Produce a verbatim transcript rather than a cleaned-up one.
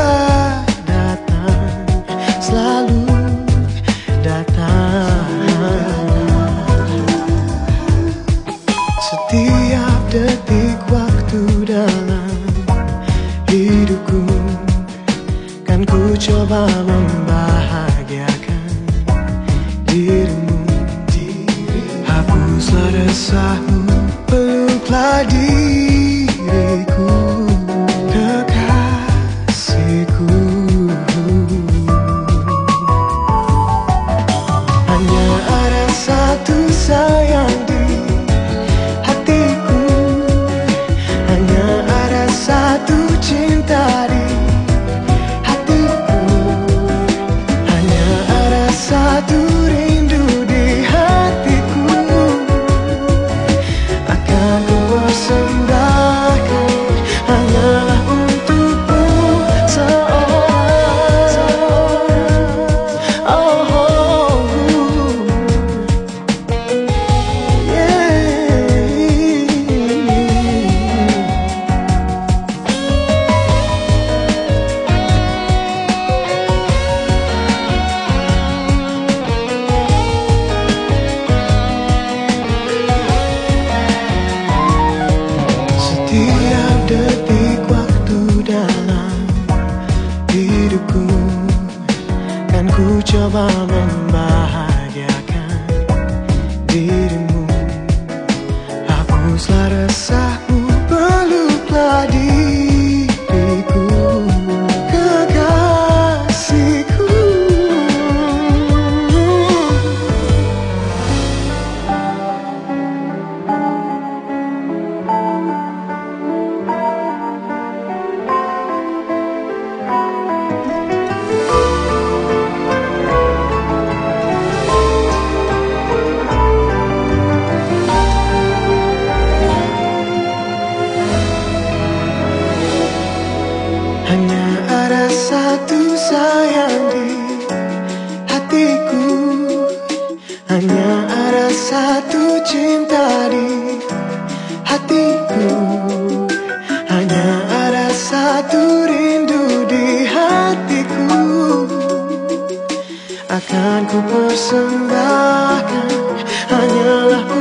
datang, selalu datang. Setiap detik waktu dalam hidupku, kan ku coba membahagiakan dirimu. Hapuslah resahmu, peluklah diriku, kekasihku. Hanya ada satu sayang di hatiku, hanya ada satu cinta di hatiku, hanya ada satu rindu di hatiku. Akan ku persembahkan hanyalah untukmu seorang. Oh, oh, yeah. Setiap detik waktu dalam hidupku, kan ku coba membahagiakan dirimu. Hapuslah resahmu, peluklah diriku, kekasihku. Hanya ada satu sayang di hatiku, hanya ada satu cinta di hatiku, hanya ada satu rindu di hatiku. Akan ku persembahkan hanyalah